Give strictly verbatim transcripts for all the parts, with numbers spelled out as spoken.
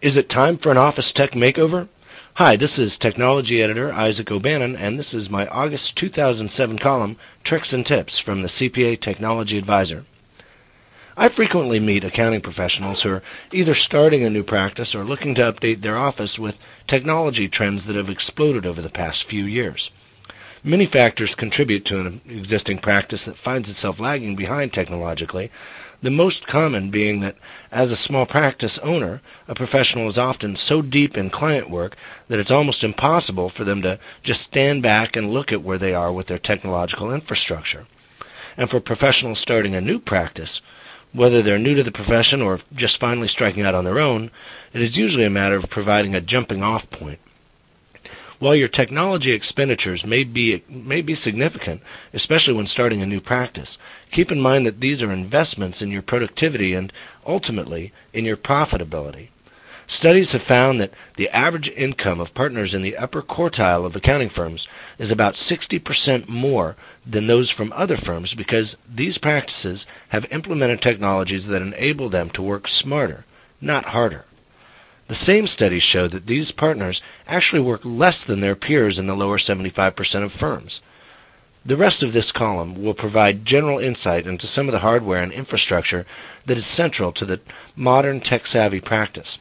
Is it time for an office tech makeover? Hi, this is Technology Editor Isaac O'Bannon, and this is my August two thousand seven column, Tricks and Tips from the C P A Technology Advisor. I frequently meet accounting professionals who are either starting a new practice or looking to update their office with technology trends that have exploded over the past few years. Many factors contribute to an existing practice that finds itself lagging behind technologically, the most common being that as a small practice owner, a professional is often so deep in client work that it's almost impossible for them to just stand back and look at where they are with their technological infrastructure. And for professionals starting a new practice, whether they're new to the profession or just finally striking out on their own, it is usually a matter of providing a jumping-off point. While your technology expenditures may be, may be significant, especially when starting a new practice, keep in mind that these are investments in your productivity and, ultimately, in your profitability. Studies have found that the average income of partners in the upper quartile of accounting firms is about sixty percent more than those from other firms because these practices have implemented technologies that enable them to work smarter, not harder. The same studies show that these partners actually work less than their peers in the lower seventy-five percent of firms. The rest of this column will provide general insight into some of the hardware and infrastructure that is central to the modern tech-savvy practice.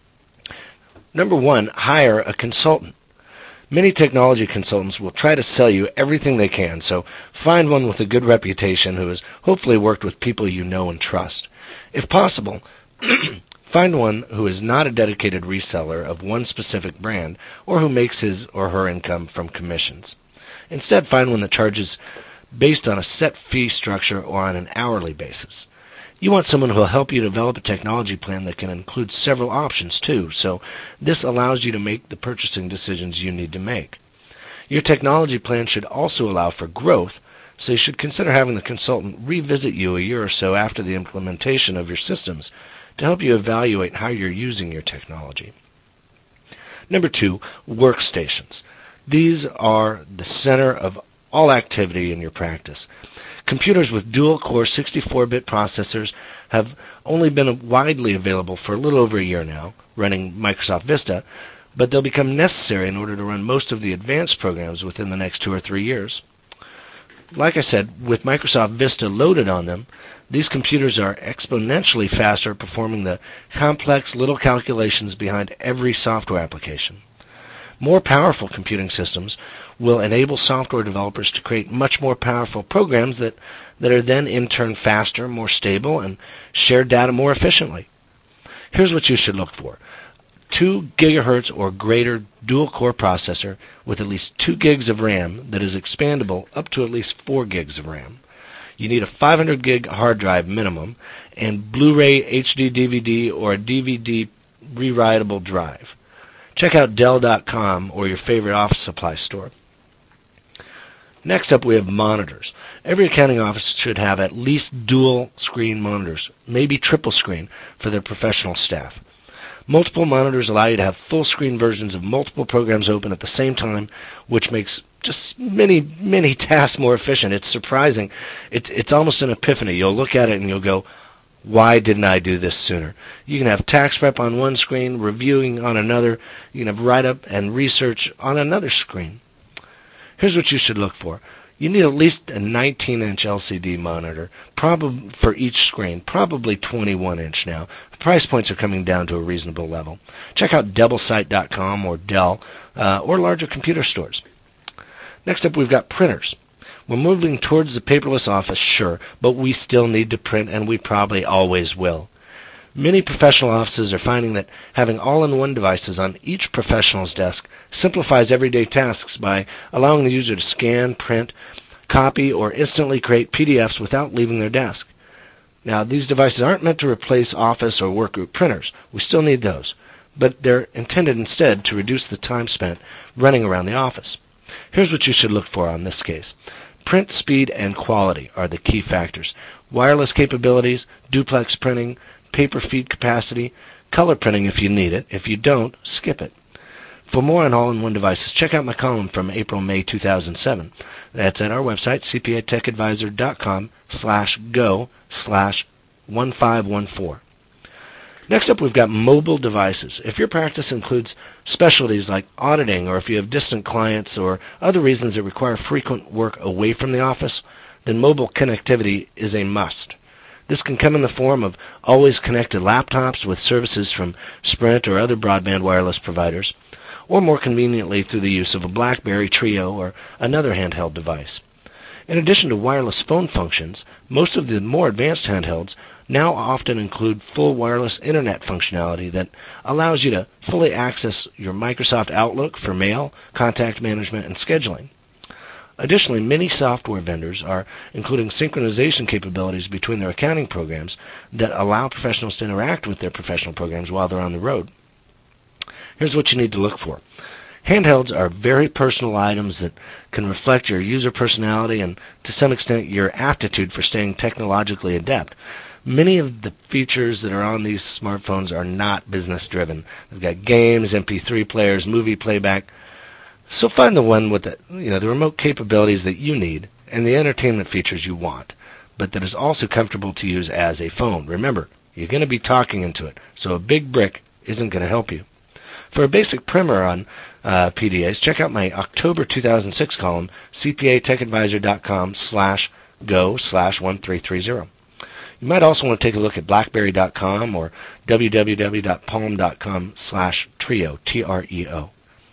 Number one, hire a consultant. Many technology consultants will try to sell you everything they can, so find one with a good reputation who has hopefully worked with people you know and trust. If possible, find one who is not a dedicated reseller of one specific brand or who makes his or her income from commissions. Instead, find one that charges based on a set fee structure or on an hourly basis. You want someone who will help you develop a technology plan that can include several options too, so this allows you to make the purchasing decisions you need to make. Your technology plan should also allow for growth, so you should consider having the consultant revisit you a year or so after the implementation of your systems to help you evaluate how you're using your technology. Number two, workstations. These are the center of all activity in your practice. Computers with dual-core sixty-four bit processors have only been widely available for a little over a year now, running Microsoft Vista, but they'll become necessary in order to run most of the advanced programs within the next two or three years. Like I said, with Microsoft Vista loaded on them, these computers are exponentially faster at performing the complex little calculations behind every software application. More powerful computing systems will enable software developers to create much more powerful programs that, that are then in turn faster, more stable, and share data more efficiently. Here's what you should look for. two gigahertz or greater dual-core processor with at least two gigs of RAM that is expandable up to at least four gigs of RAM. You need a five hundred gig hard drive minimum and Blu-ray, H D D V D, or a D V D rewritable drive. Check out Dell dot com or your favorite office supply store. Next up, we have monitors. Every accounting office should have at least dual-screen monitors, maybe triple screen, for their professional staff. Multiple monitors allow you to have full-screen versions of multiple programs open at the same time, which makes just many, many tasks more efficient. It's surprising. It's, it's almost an epiphany. You'll look at it and you'll go, why didn't I do this sooner? You can have tax prep on one screen, reviewing on another. You can have write-up and research on another screen. Here's what you should look for. You need at least a nineteen inch L C D monitor probably for each screen, probably twenty-one inch now. The price points are coming down to a reasonable level. Check out Debelsight dot com or Dell uh, or larger computer stores. Next up, we've got printers. We're moving towards the paperless office, sure, but we still need to print, and we probably always will. Many professional offices are finding that having all-in-one devices on each professional's desk simplifies everyday tasks by allowing the user to scan, print, copy, or instantly create P D Fs without leaving their desk. Now, these devices aren't meant to replace office or workgroup printers. We still need those, but they're intended instead to reduce the time spent running around the office. Here's what you should look for on this case. Print speed and quality are the key factors. Wireless capabilities, duplex printing, paper feed capacity, color printing if you need it. If you don't, skip it. For more on all-in-one devices, check out my column from April-May two thousand seven. That's at our website, c p a tech advisor dot com slash go slash one five one four. Next up, we've got mobile devices. If your practice includes specialties like auditing, or if you have distant clients or other reasons that require frequent work away from the office, then mobile connectivity is a must. This can come in the form of always connected laptops with services from Sprint or other broadband wireless providers, or more conveniently through the use of a BlackBerry Trio or another handheld device. In addition to wireless phone functions, most of the more advanced handhelds now often include full wireless internet functionality that allows you to fully access your Microsoft Outlook for mail, contact management, and scheduling. Additionally, many software vendors are including synchronization capabilities between their accounting programs that allow professionals to interact with their professional programs while they're on the road. Here's what you need to look for. Handhelds are very personal items that can reflect your user personality and, to some extent, your aptitude for staying technologically adept. Many of the features that are on these smartphones are not business-driven. They've got games, M P three players, movie playback. So find the one with the, you know, the remote capabilities that you need and the entertainment features you want, but that is also comfortable to use as a phone. Remember, you're going to be talking into it, so a big brick isn't going to help you. For a basic primer on uh, P D As, check out my October two thousand six column, C P A Tech Advisor dot com slash go slash one three three zero. You might also want to take a look at BlackBerry dot com or w w w dot palm dot com slash trio, T R E O.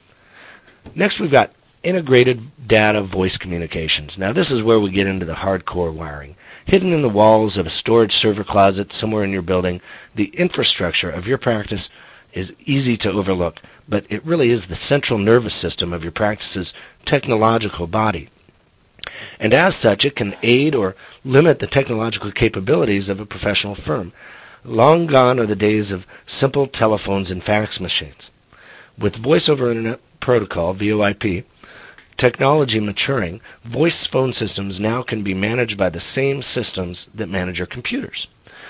Next, we've got integrated data voice communications. Now, this is where we get into the hardcore wiring. Hidden in the walls of a storage server closet somewhere in your building, the infrastructure of your practice is easy to overlook, but it really is the central nervous system of your practice's technological body. And as such, it can aid or limit the technological capabilities of a professional firm. Long gone are the days of simple telephones and fax machines. With Voice over Internet Protocol, V O I P, technology maturing, voice phone systems now can be managed by the same systems that manage your computers.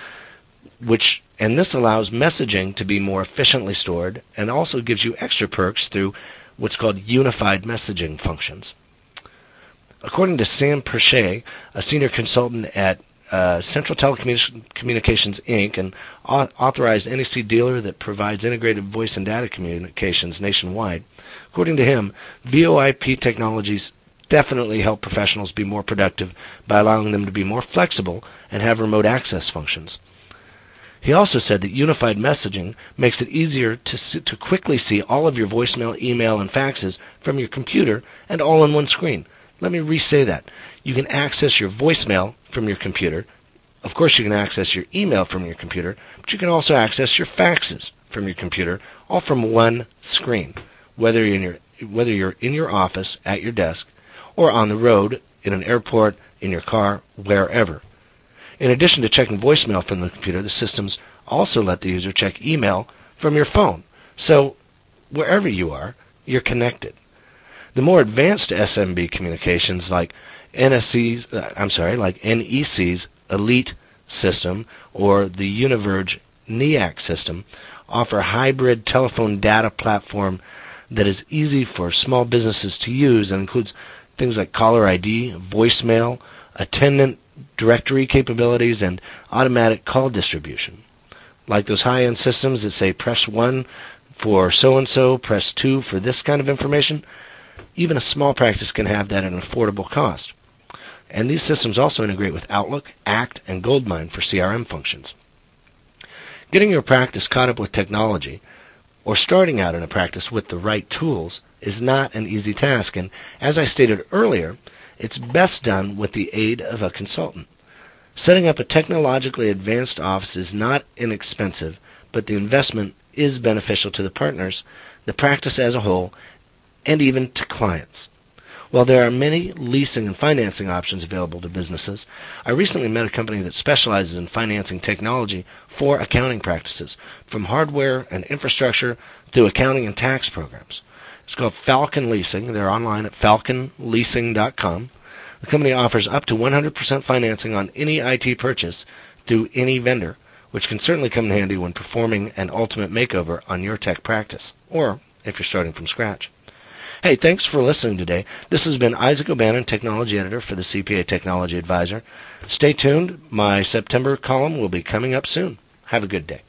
Which, and this allows messaging to be more efficiently stored and also gives you extra perks through what's called unified messaging functions. According to Sam Perche, a senior consultant at uh, Central Telecommunications, Incorporated, an authorized N E C dealer that provides integrated voice and data communications nationwide, according to him, V O I P technologies definitely help professionals be more productive by allowing them to be more flexible and have remote access functions. He also said that unified messaging makes it easier to, to quickly see all of your voicemail, email, and faxes from your computer and all on one screen. Let me re-say that. You can access your voicemail from your computer. Of course, you can access your email from your computer, but you can also access your faxes from your computer, all from one screen, whether you're in your, whether you're in your office, at your desk, or on the road, in an airport, in your car, wherever. In addition to checking voicemail from the computer, the systems also let the user check email from your phone. So wherever you are, you're connected. The more advanced S M B communications like N S C's, uh, I'm sorry, like N E C's Elite system or the Univerge NEAC system offer a hybrid telephone data platform that is easy for small businesses to use and includes things like caller I D, voicemail, attendant directory capabilities, and automatic call distribution. Like those high-end systems that say press one for so-and-so, press two for this kind of information, even a small practice can have that at an affordable cost. And these systems also integrate with Outlook, ACT, and Goldmine for C R M functions. Getting your practice caught up with technology, or starting out in a practice with the right tools, is not an easy task. And as I stated earlier, it's best done with the aid of a consultant. Setting up a technologically advanced office is not inexpensive, but the investment is beneficial to the partners, the practice as a whole, and even to clients. While there are many leasing and financing options available to businesses, I recently met a company that specializes in financing technology for accounting practices, from hardware and infrastructure through accounting and tax programs. It's called Falcon Leasing. They're online at falcon leasing dot com. The company offers up to one hundred percent financing on any I T purchase through any vendor, which can certainly come in handy when performing an ultimate makeover on your tech practice, or if you're starting from scratch. Hey, thanks for listening today. This has been Isaac O'Bannon, Technology Editor for the C P A Technology Advisor. Stay tuned. My September column will be coming up soon. Have a good day.